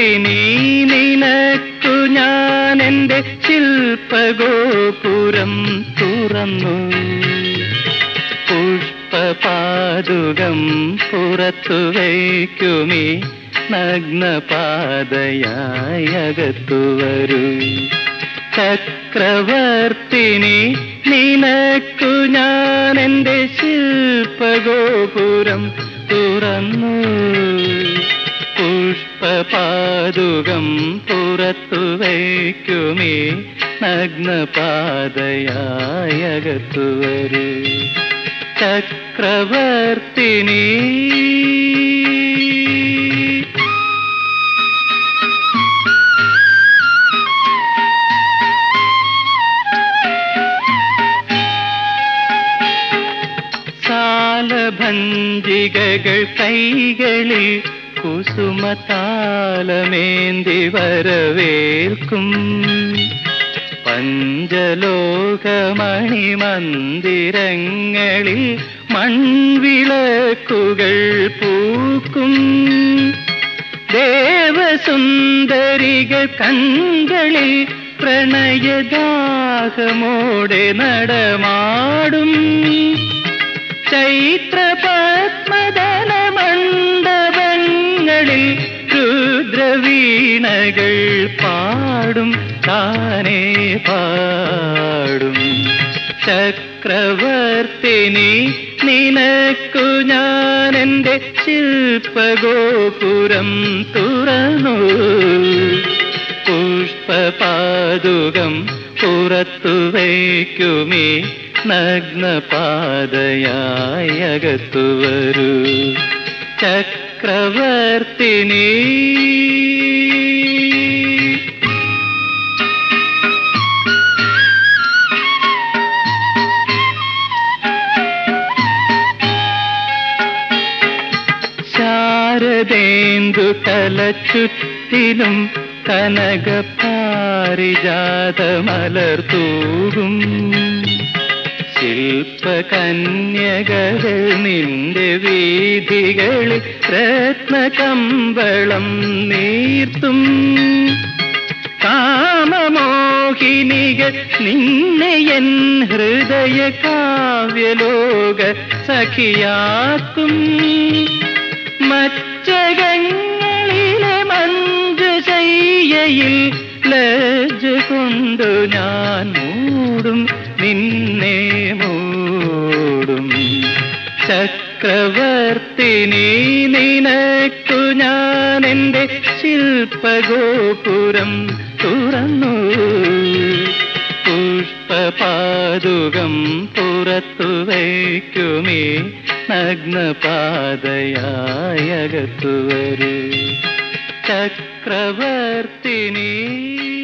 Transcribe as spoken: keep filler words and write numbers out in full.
ചക്രവർത്തിനി നിനക്കു ഞാൻ എൻ്റെ ശില്പഗോപുരം തുറന്നു. പുഷ്പപാദുകം പുറത്തു വയ്ക്കുമീ നഗ്നപാതയായി അകത്തു വരൂ. ചക്രവർത്തിനി നിനക്കു ഞാൻ എൻ്റെ ശില്പഗോപുരം തുറന്നു. പുഷ്പപാദുകം പുറത്തു വയ്ക്കുമീ നഗ്നപാതയായി അകത്തു വരൂ. ചക്രവർത്തിനി സാലഭഞ്ജികകൾ കൈകളിൽ കുസുമതാലമേന്തി വരവേൽക്കും. പഞ്ചലോകമണിമന്ദിരങ്ങളിൽ മൺവിളക്കുകൾ പൂക്കും. ദേവസുന്ദരികൾ കൺകളിൽ പ്രണയദാഹമോടെ നടമാടും. ചൈത്രപത്മദല മണ്ഡപങ്ങളിൽ രുദ്രവീണകൾ പാടും, താനേ പാടും. ചക്രവർത്തിനി നിനക്കു ഞാൻ എൻ്റെ ശില്പഗോപുരം തുറന്നു. പുഷ്പപാദുകം പുറത്തു വയ്ക്കുമീ നഗ്നപാതയായി അകത്തു വരൂ. ചക്രവർത്തിനി ശാരദേന്ദു തലച്ചുറ്റിലും കനകപാരിജാതമലർ തൂകും. ശില്പകന്യകൾ നിന്റെ വീഥികളിൽ രത്നകമ്പളം നീർത്തും. കാമമോഹിനികൾ നിന്നെ എൻ ഹൃദയ കാവ്യലോക സഖിയാക്കും. മച്ചകങ്ങളിലെ മഞ്ജുശയ്യയിൽ ലജ്ജ കൊണ്ടു ഞാൻ മൂടും, നിന്നെ മൂടും. ചക്രവർത്തിനി നിനക്കു ഞാൻ എൻ്റെ ശില്പഗോപുരം തുറന്നു. പുഷ്പപാദുകം പുറത്തു വയ്ക്കുമീ നഗ്നപാതയായി അകത്തു വരൂ. ചക്രവർത്തിനി